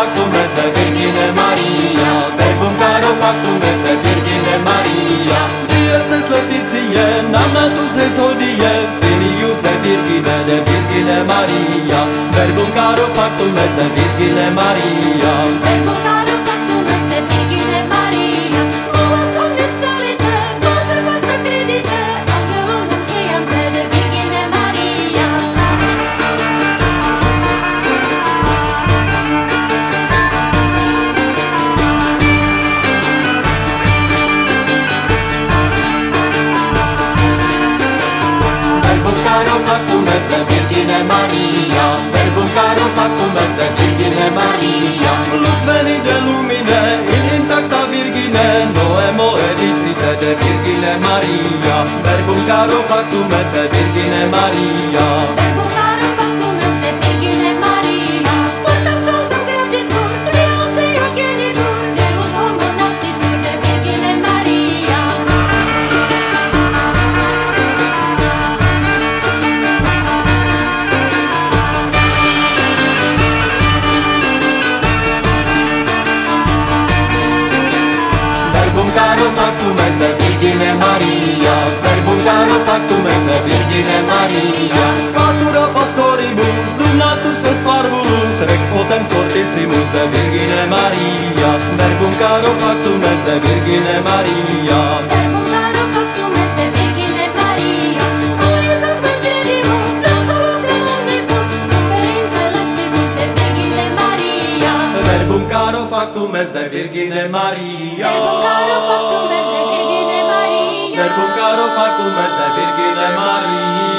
factum est de Virgine Maria, verbum caro factum est de Virgine Maria. Dies est laetitia, nam natus est hodie, filius de Virgine Maria. Verbum caro factum est de Virgine Maria. Verbum caro factum est de Virgine Maria. Nuas omnes salite, dulce facta credite, angelum nuntiante de Virgine Maria. Verbum caro factum est de Virgine Maria, verbum caro factum est de Virgine Maria. Lux veni de lumine, in intacta Virgine, noemo edicite de Virgine Maria. Verbum caro factum est de Virgine Maria. Verbum caro factum est de Virgine Maria. Portam clausam graditur, creatia genitur, Deus homo nascitur de Virgine Maria. Verbum caro factum est de Virgine Maria, verbum caro factum est de Virgine Maria. Fatura pastoribus, donatus est parvulus, rex potens fortissimus de Virgine Maria. Verbum caro factum est de Virgine Maria. Verbum caro factum est de Virgine Maria. Ois advent credimus, resolutum omnibus, super in celestibus de Virgine Maria. Verbum caro factum est de Virgine Maria. Verbum caro factum est de Virgine Maria. Verbum caro factum est de Virgine Maria.